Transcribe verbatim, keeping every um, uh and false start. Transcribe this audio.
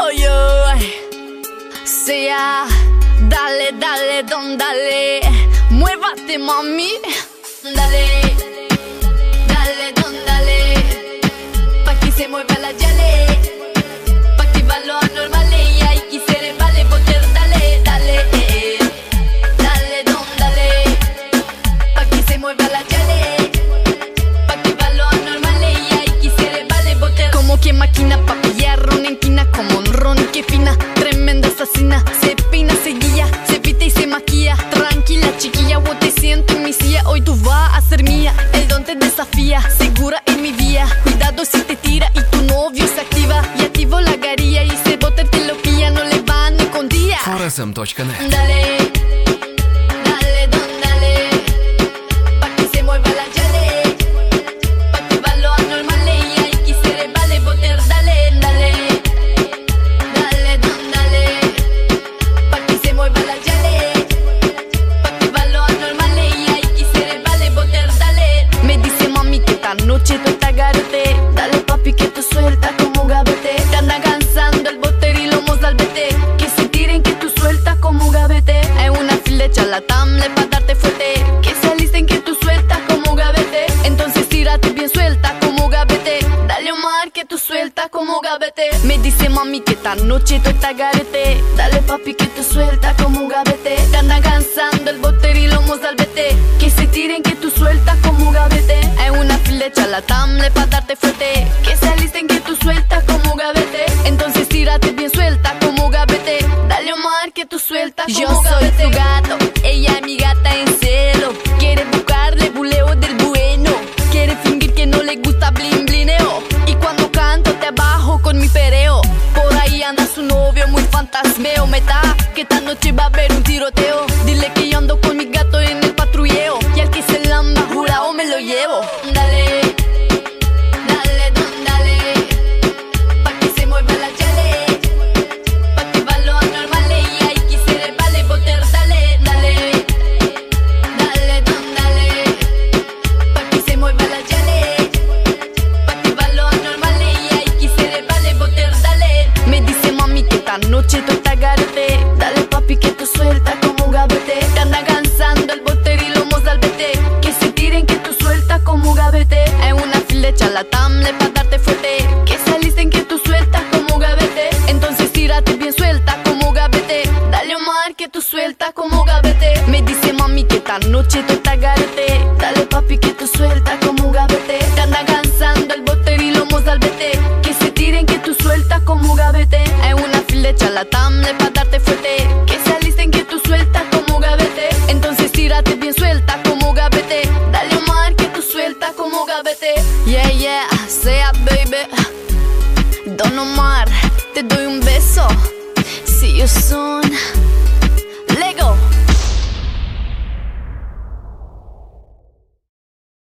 Oye, sea, dale, dale, don, dale, muévate, mami, dale, dale, don, dale, pa' que se mueva la yale, pa' que va lo anormal y hay que se vale poder, dale, dale, eh, dale, don, dale, pa' que se mueva la yale, pa' que va lo anormal y hay que se vale poder. Como quien maquina pa' pillar ron en quina, como un ron que fina, tremenda asesina, se pina, se guía, se pita y se maquilla. Tranquila chiquilla, vos te siento en mi silla, hoy tú vas a ser mía, el don te desafía, segura en mi vía. Cuidado si te tira y tu novio se activa, y activo la garilla y se bote te lo pilla, no le van ni con día. Forazm точка нет. Dale, dale, don, dale, pa' que se mueva la yale, pa' que va lo anormal y hay que se vale boter, dale, dale, dale, don, dale, pa' que se mueva la yale, pa' que va lo anormal y hay que se vale boter, dale. Me dice mami que esta noche tú estás garete, dale papi que tú suelta como gavete, te anda cansando el boter y lomos al vete, que se tiren que tú sueltas como gavete, hay una flecha la tamle pa' darte fuerte, que se alisten que tú sueltas como gavete, entonces tírate bien suelta como gavete, dale Omar que tú sueltas como gavete. Me dice mami que esta noche tú estás garete, dale papi que tú sueltas como gavete, te anda cansando el boter y lomos al vete, que se tiren que tú sueltas como gavete, hay una flecha la tamle pa' darte fuerte, que se alisten que tú sueltas como gavete, entonces tírate bien suelta como gavete, dale Omar que tú sueltas como Yo gavete. Soy tu gato, ella es mi gata en celo, quiere buscarle buleo del bueno, quiere fingir que no le gusta blin blineo, y cuando canto te abajo con mi pereo, por ahí anda su novio muy fantasmeo, meta que esta noche va a haber un tiroteo, dile que yo ando con mi gato en el patrulleo, y al que se lamba jurado me lo llevo. Dale, dale, don, dale, pa' que se mueva la yale, pa' que va lo anormal y hay que se vale boter, dale, dale, dale, don, dale, pa' que se mueva la yale, pa' que va lo anormal y hay que se vale boter, dale. Me dice mami que esta noche tú estás garete, dale papi que tú sueltas como gavete, te anda cansando el boter y lomos al vete, que se tiren que tú sueltas como gavete, hay una flecha la tamle pa' darte fuerte, que se alisten que tú sueltas como gavete, entonces tírate bien suelta como gavete, dale Omar que tú sueltas como gavete. Me dice mami que esta noche tú estás garete, dale papi que tú sueltas como gavete, te anda cansando el boter y lomos al vete, que se tiren que tú sueltas como gavete, hay una flecha la tamle pa' darte fuerte, que se alisten que tú sueltas como gavete, entonces tírate bien suelta como gavete, dale Omar que tú sueltas como gavete. Yeah, yeah, sea baby, Don Omar, te doy un beso, see you soon.